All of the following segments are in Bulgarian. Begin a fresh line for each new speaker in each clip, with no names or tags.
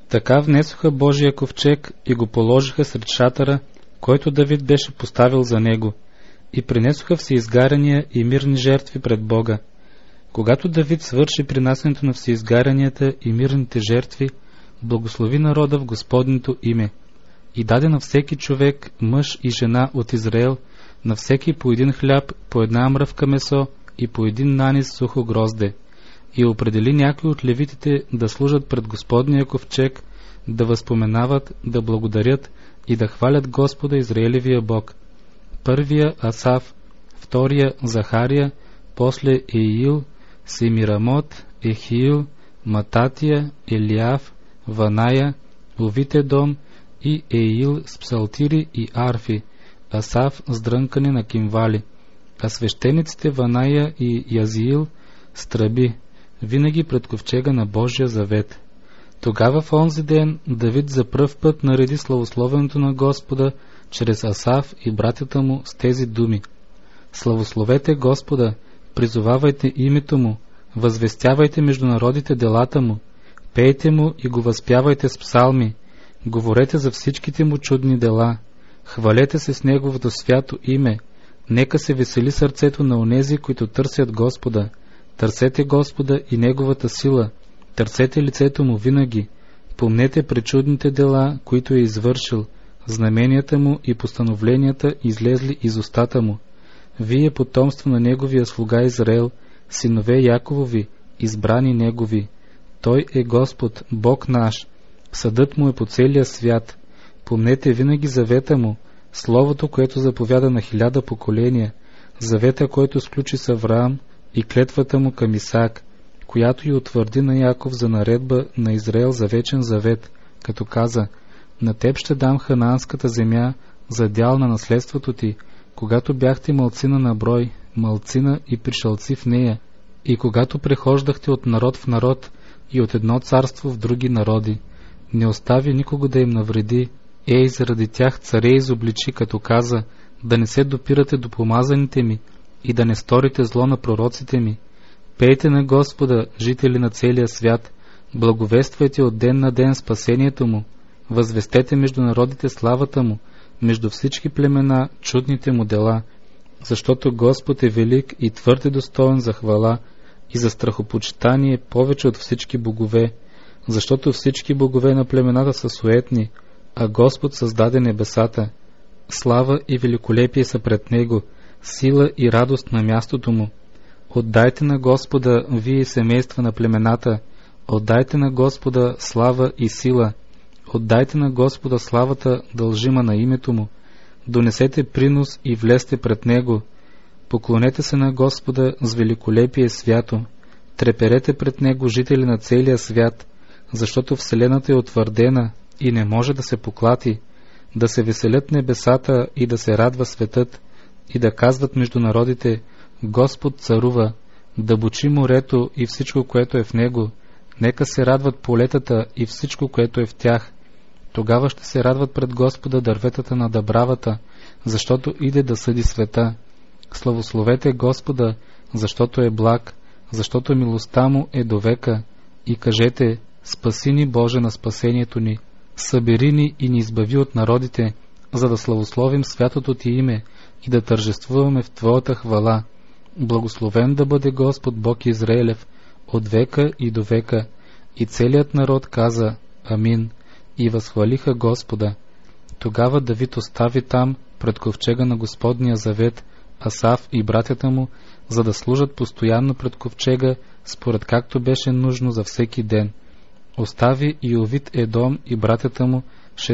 Така внесоха Божия ковчег и го положиха сред шатъра, който Давид беше поставил за него, и принесоха всеизгаряния и мирни жертви пред Бога. Когато Давид свърши принасянето на всеизгарянията и мирните жертви, благослови народа в Господнето име и даде на всеки човек, мъж и жена от Израел, на всеки по един хляб, по една мръвка месо и по един нанис сухо грозде, и определи някои от левитите да служат пред Господния ковчег, да възпоменават, да благодарят и да хвалят Господа Израелевия Бог. Първия Асав, втория Захария, после Еил, Семирамот, Ехиил, Мататия, Елиав, Ваная, Овитедом и Еил с псалтири и арфи, Асав с дрънкане на кимвали, а свещениците Ваная и Язиил с тръби, винаги пред ковчега на Божия завет. Тогава в онзи ден Давид за пръв път нареди славословенето на Господа чрез Асав и братята му с тези думи: Славословете Господа, призовавайте името му, възвестявайте между народите делата му, пейте му и го възпявайте с псалми, говорете за всичките му чудни дела, хвалете се с неговото свято име, нека се весели сърцето на онези, които търсят Господа. Търсете Господа и неговата сила, търсете лицето му винаги, помнете пречудните дела, които е извършил, знаменията му и постановленията излезли из устата му. Вие потомство на неговия слуга Израел, синове Яковови, избрани негови. Той е Господ, Бог наш, съдът му е по целия свят. Помнете винаги завета му, словото, което заповяда на 1000 поколения, завета, който сключи с Авраам, и клетвата му към Исаак, която и утвърди на Яков за наредба на Израел за вечен завет, като каза: на теб ще дам ханаанската земя за дял на наследството ти, когато бяхте малцина на брой, малцина и пришълци в нея, и когато прехождахте от народ в народ и от едно царство в други народи. Не остави никого да им навреди, и заради тях царе изобличи, като каза: да не се допирате до помазаните ми и да не сторите зло на пророците ми. Пейте на Господа, жители на целия свят, благовествайте от ден на ден спасението му, възвестете между народите славата му, между всички племена чудните му дела, защото Господ е велик и твърде достоен за хвала и за страхопочитание повече от всички богове, защото всички богове на племената са суетни, а Господ създаде небесата. Слава и великолепие са пред Него, сила и радост на мястото му. Отдайте на Господа, вие семейства на племената, отдайте на Господа слава и сила, отдайте на Господа славата, дължима на името му, донесете принос и влезте пред Него, поклонете се на Господа с великолепие свято, треперете пред Него, жители на целия свят, защото вселената е утвърдена и не може да се поклати, да се веселят небесата и да се радва светът, и да казват между народите: Господ царува, да бучи морето и всичко, което е в него, нека се радват полетата и всичко, което е в тях. Тогава ще се радват пред Господа дърветата на дъбравата, защото иде да съди света. Славословете Господа, защото е благ, защото милостта му е до века, и кажете: спаси ни, Боже, на спасението ни, събери ни и ни избави от народите, за да славословим святото ти име и да тържествуваме в твоята хвала. Благословен да бъде Господ Бог Израелев от века и до века. И целият народ каза: Амин, и възхвалиха Господа. Тогава Давид остави там, пред ковчега на Господния завет, Асав и братята му, за да служат постоянно пред ковчега, според както беше нужно за всеки ден. Остави и Овит Едом и братята му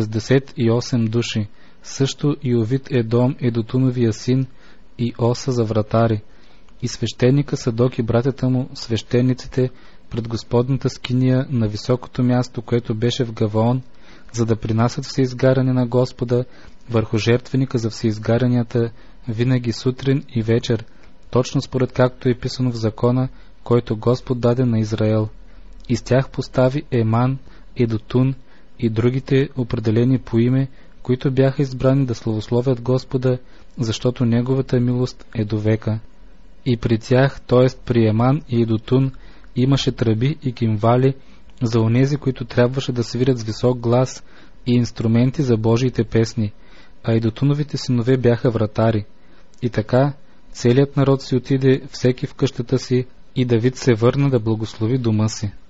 68 души, също и Овит Едом Едотуновия син и Оса за вратари, и свещеника Садок и братята му, свещениците, пред Господната скиния на високото място, което беше в Гаваон, за да принасят всеизгаряне на Господа върху жертвеника за всеизгарянията винаги сутрин и вечер, точно според както е писано в закона, който Господ даде на Израел. И с тях постави Еман, Едотун и другите определени по име, които бяха избрани да славословят Господа, защото Неговата милост е до века. И при тях, т.е. при Еман и Едотун, имаше тръби и кимвали за онези, които трябваше да свирят с висок глас и инструменти за Божиите песни, а Едотуновите синове бяха вратари. И така целият народ си отиде всеки в къщата си и Давид се върна да благослови дома си.